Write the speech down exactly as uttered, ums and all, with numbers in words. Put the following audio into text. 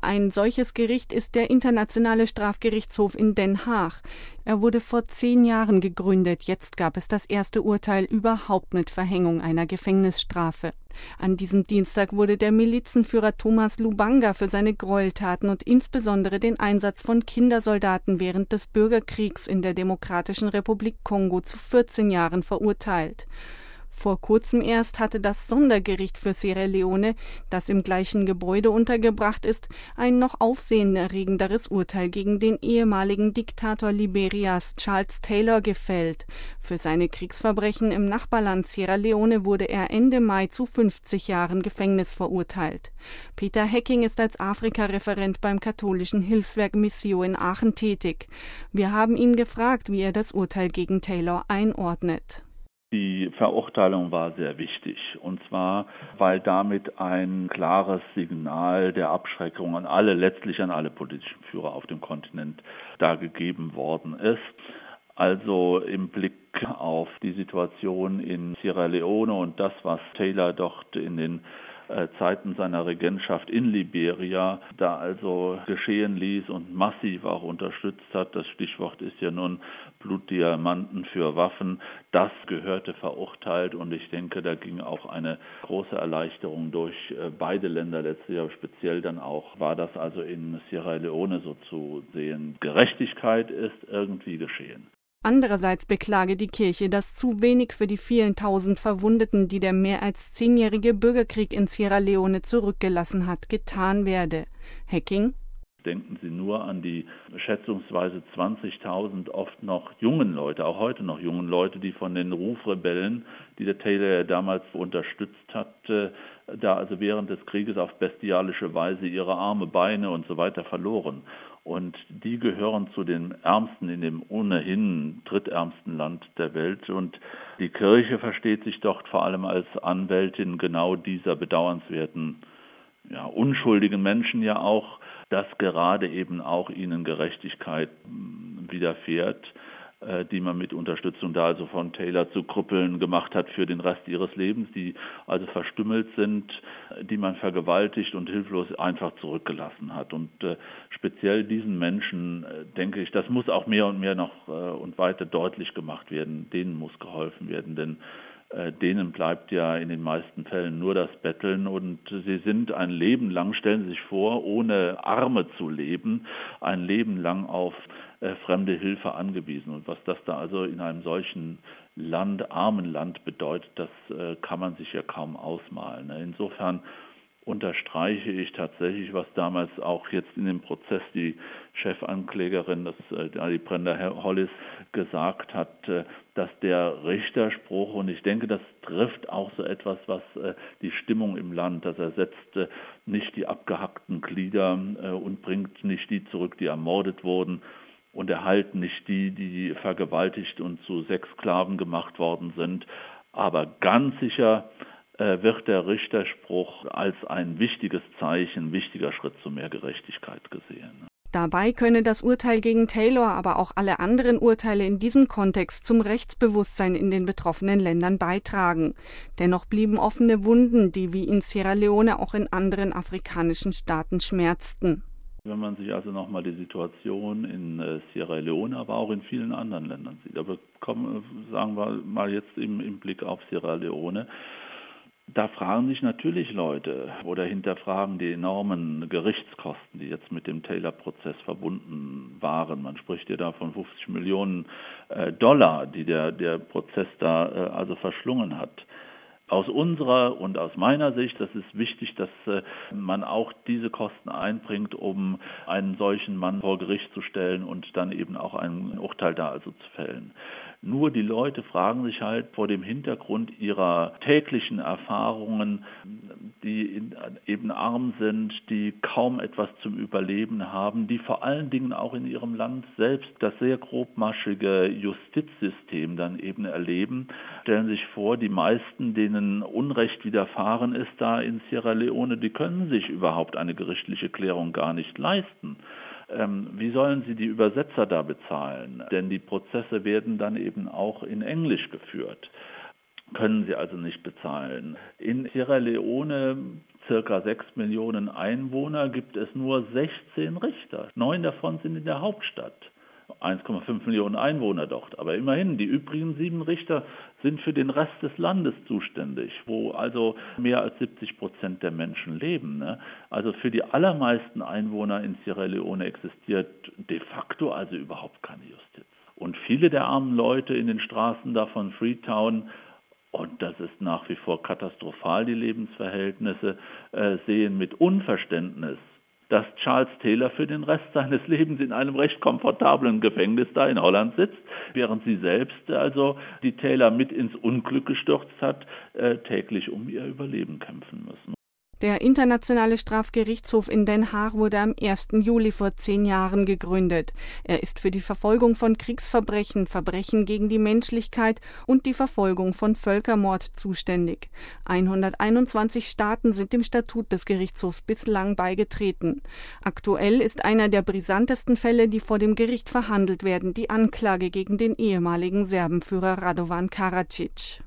Ein solches Gericht ist der Internationale Strafgerichtshof in Den Haag. Er wurde vor zehn Jahren gegründet. Jetzt gab es das erste Urteil überhaupt mit Verhängung einer Gefängnisstrafe. An diesem Dienstag wurde der Milizenführer Thomas Lubanga für seine Gräueltaten und insbesondere den Einsatz von Kindersoldaten während des Bürgerkriegs in der Demokratischen Republik Kongo zu vierzehn Jahren verurteilt. Vor kurzem erst hatte das Sondergericht für Sierra Leone, das im gleichen Gebäude untergebracht ist, ein noch aufsehenerregenderes Urteil gegen den ehemaligen Diktator Liberias Charles Taylor gefällt. Für seine Kriegsverbrechen im Nachbarland Sierra Leone wurde er Ende Mai zu fünfzig Jahren Gefängnis verurteilt. Peter Hecking ist als Afrika-Referent beim katholischen Hilfswerk Missio in Aachen tätig. Wir haben ihn gefragt, wie er das Urteil gegen Taylor einordnet. Die Verurteilung war sehr wichtig, und zwar, weil damit ein klares Signal der Abschreckung an alle, letztlich an alle politischen Führer auf dem Kontinent dargegeben worden ist. Also im Blick auf die Situation in Sierra Leone und das, was Taylor dort in den Zeiten seiner Regentschaft in Liberia da also geschehen ließ und massiv auch unterstützt hat. Das Stichwort ist ja nun Blutdiamanten für Waffen. Das gehörte verurteilt, und ich denke, da ging auch eine große Erleichterung durch beide Länder letztlich, aber speziell dann auch war das also in Sierra Leone so zu sehen. Gerechtigkeit ist irgendwie geschehen. Andererseits beklage die Kirche, dass zu wenig für die vielen tausend Verwundeten, die der mehr als zehnjährige Bürgerkrieg in Sierra Leone zurückgelassen hat, getan werde. Hecking? Denken Sie nur an die schätzungsweise zwanzigtausend oft noch jungen Leute, auch heute noch jungen Leute, die von den Rufrebellen, die der Taylor ja damals unterstützt hat, da also während des Krieges auf bestialische Weise ihre Arme, Beine und so weiter verloren. Und die gehören zu den Ärmsten in dem ohnehin drittärmsten Land der Welt. Und die Kirche versteht sich dort vor allem als Anwältin genau dieser bedauernswerten, ja, unschuldigen Menschen ja auch, dass gerade eben auch ihnen Gerechtigkeit widerfährt, die man mit Unterstützung da also von Taylor zu Krüppeln gemacht hat für den Rest ihres Lebens, die also verstümmelt sind, die man vergewaltigt und hilflos einfach zurückgelassen hat. Und äh, speziell diesen Menschen, äh, denke ich, das muss auch mehr und mehr noch äh, und weiter deutlich gemacht werden, denen muss geholfen werden, denn äh, denen bleibt ja in den meisten Fällen nur das Betteln, und sie sind ein Leben lang, stellen Sie sich vor, ohne Arme zu leben, ein Leben lang auf fremde Hilfe angewiesen. Und was das da also in einem solchen Land, armen Land bedeutet, das äh, kann man sich ja kaum ausmalen. Insofern unterstreiche ich tatsächlich, was damals auch jetzt in dem Prozess die Chefanklägerin, das, äh, die Brenda Hollis, gesagt hat, äh, dass der Richterspruch, und ich denke, das trifft auch so etwas, was äh, die Stimmung im Land, das ersetzt äh, nicht die abgehackten Glieder äh, und bringt nicht die zurück, die ermordet wurden, und erhalten nicht die, die vergewaltigt und zu Sexsklaven gemacht worden sind. Aber ganz sicher äh, wird der Richterspruch als ein wichtiges Zeichen, wichtiger Schritt zu mehr Gerechtigkeit gesehen. Dabei könne das Urteil gegen Taylor, aber auch alle anderen Urteile in diesem Kontext zum Rechtsbewusstsein in den betroffenen Ländern beitragen. Dennoch blieben offene Wunden, die wie in Sierra Leone auch in anderen afrikanischen Staaten schmerzten. Wenn man sich also nochmal die Situation in äh, Sierra Leone, aber auch in vielen anderen Ländern sieht, aber kommen, sagen wir mal jetzt im, im Blick auf Sierra Leone, da fragen sich natürlich Leute oder hinterfragen die enormen Gerichtskosten, die jetzt mit dem Taylor-Prozess verbunden waren. Man spricht ja da von fünfzig Millionen äh, Dollar, die der, der Prozess da äh, also verschlungen hat. Aus unserer und aus meiner Sicht, das ist wichtig, dass äh, man auch diese Kosten einbringt, um einen solchen Mann vor Gericht zu stellen und dann eben auch ein Urteil da also zu fällen. Nur die Leute fragen sich halt vor dem Hintergrund ihrer täglichen Erfahrungen, die in, eben arm sind, die kaum etwas zum Überleben haben, die vor allen Dingen auch in ihrem Land selbst das sehr grobmaschige Justizsystem dann eben erleben, stellen sich vor, die meisten, denen Unrecht widerfahren ist da in Sierra Leone, die können sich überhaupt eine gerichtliche Klärung gar nicht leisten. Ähm, wie sollen sie die Übersetzer da bezahlen? Denn die Prozesse werden dann eben auch in Englisch geführt. Können sie also nicht bezahlen. In Sierra Leone circa sechs Millionen Einwohner gibt es nur sechzehn Richter. Neun davon sind in der Hauptstadt. eins Komma fünf Millionen Einwohner dort. Aber immerhin, die übrigen sieben Richter sind für den Rest des Landes zuständig, wo also mehr als siebzig Prozent der Menschen leben. Ne? Also für die allermeisten Einwohner in Sierra Leone existiert de facto also überhaupt keine Justiz. Und viele der armen Leute in den Straßen da von Freetown, und das ist nach wie vor katastrophal, die Lebensverhältnisse, äh, sehen mit Unverständnis, dass Charles Taylor für den Rest seines Lebens in einem recht komfortablen Gefängnis da in Holland sitzt, während sie selbst, also die Taylor mit ins Unglück gestürzt hat, äh, täglich um ihr Überleben kämpfen müssen. Der Internationale Strafgerichtshof in Den Haag wurde am ersten Juli vor zehn Jahren gegründet. Er ist für die Verfolgung von Kriegsverbrechen, Verbrechen gegen die Menschlichkeit und die Verfolgung von Völkermord zuständig. hunderteinundzwanzig Staaten sind dem Statut des Gerichtshofs bislang beigetreten. Aktuell ist einer der brisantesten Fälle, die vor dem Gericht verhandelt werden, die Anklage gegen den ehemaligen Serbenführer Radovan Karadzic.